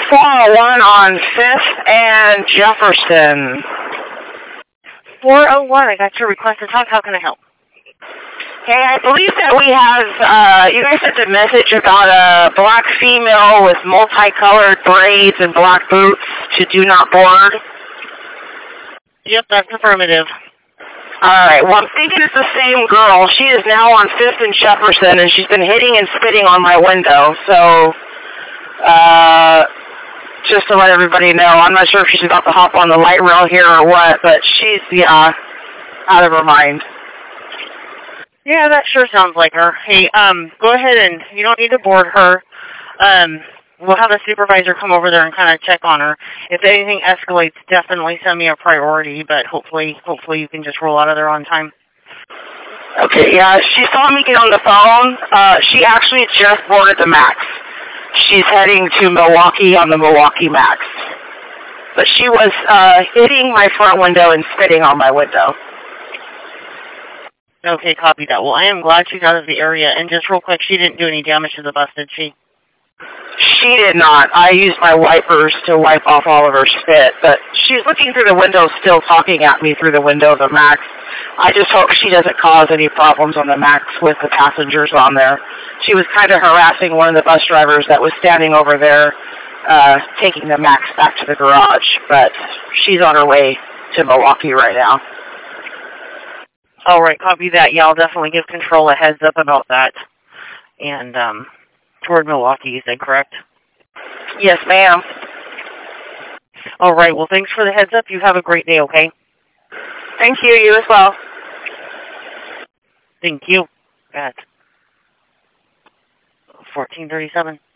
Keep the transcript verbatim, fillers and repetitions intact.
four oh one on fifth and Jefferson. four oh one, I got your request to talk. How can I help? Hey, I believe that we have, uh, you guys sent a message about a black female with multicolored braids and black boots to do not board. Yep, that's affirmative. Alright, well, I'm thinking it's the same girl. She is now on fifth and Jefferson, and she's been hitting and spitting on my window, so, uh, just to let everybody know, I'm not sure if she's about to hop on the light rail here or what, but she's, yeah, out of her mind. Yeah, that sure sounds like her. Hey, um, go ahead and, you don't need to board her. Um, we'll have a supervisor come over there and kind of check on her. If anything escalates, definitely send me a priority, but hopefully, hopefully you can just roll out of there on time. Okay, yeah, she saw me get on the phone. Uh, she actually just boarded the Max. She's heading to Milwaukee on the Milwaukee Max. But she was, uh, hitting my front window and spitting on my window. Okay, copy that. Well, I am glad she's out of the area. And just real quick, she didn't do any damage to the bus, did she? She did not. I used my wipers to wipe off all of her spit, but she's looking through the window still talking at me through the window of the Max. I just hope she doesn't cause any problems on the Max with the passengers on there. She was kind of harassing one of the bus drivers that was standing over there uh, taking the Max back to the garage, but she's on her way to Milwaukee right now. All right, copy that. Yeah, I'll definitely give control a heads up about that. And um, toward Milwaukee, you said, correct? Yes, ma'am. All right, well, thanks for the heads up. You have a great day, okay? Thank you. You as well. Thank you. At fourteen thirty-seven.